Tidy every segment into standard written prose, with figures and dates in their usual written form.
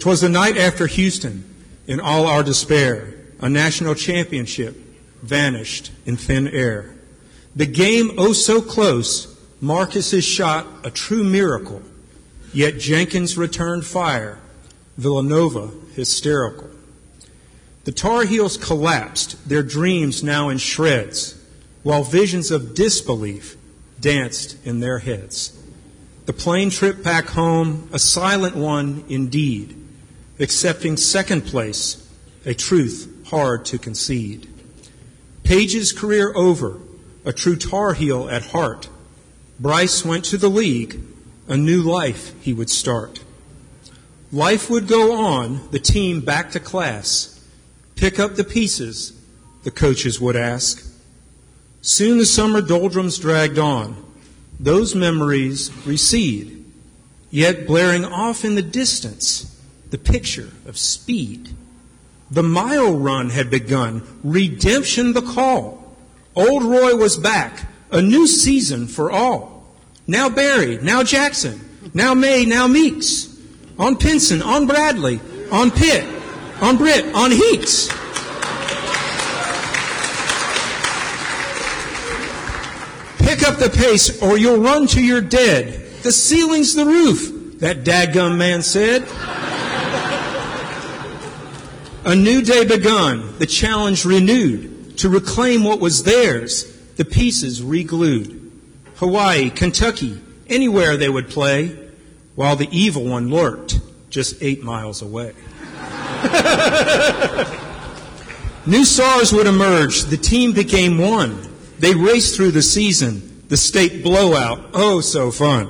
'Twas the night after Houston, in all our despair, a national championship vanished in thin air. The game oh so close, Marcus's shot a true miracle, yet Jenkins returned fire, Villanova hysterical. The Tar Heels collapsed, their dreams now in shreds, while visions of disbelief danced in their heads. The plane trip back home, a silent one indeed, accepting second place, a truth hard to concede. Page's career over, a true Tar Heel at heart. Bryce went to the league, a new life he would start. Life would go on, the team back to class. Pick up the pieces, the coaches would ask. Soon the summer doldrums dragged on. Those memories recede, yet blaring off in the distance, the picture of speed. The mile run had begun, redemption the call. Old Roy was back, a new season for all. Now Barry, now Jackson, now May, now Meeks. On Pinson, on Bradley, on Pitt, on Britt, on Heeks. Pick up the pace or you'll run to your dead. The ceiling's the roof, that dadgum man said. A new day begun, the challenge renewed. To reclaim what was theirs, the pieces re-glued. Hawaii, Kentucky, anywhere they would play, while the evil one lurked just 8 miles away. New stars would emerge. The team became one. They raced through the season, the state blowout, oh so fun.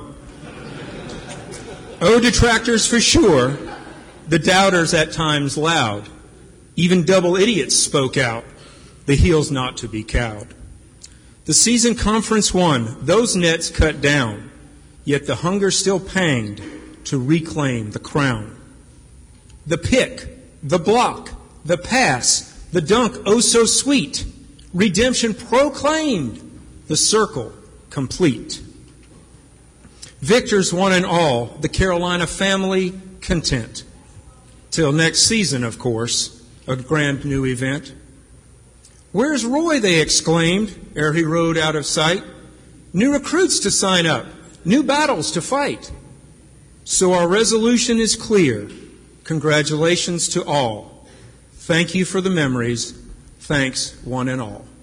Oh, detractors for sure, the doubters at times loud. Even double idiots spoke out, the Heels not to be cowed. The season conference won, those nets cut down, yet the hunger still panged to reclaim the crown. The pick, the block, the pass, the dunk, oh so sweet. Redemption proclaimed, the circle complete. Victors one and all, the Carolina family content. Till next season, of course, a grand new event. Where's Roy, they exclaimed, ere he rode out of sight. New recruits to sign up, new battles to fight. So our resolution is clear. Congratulations to all. Thank you for the memories. Thanks, one and all.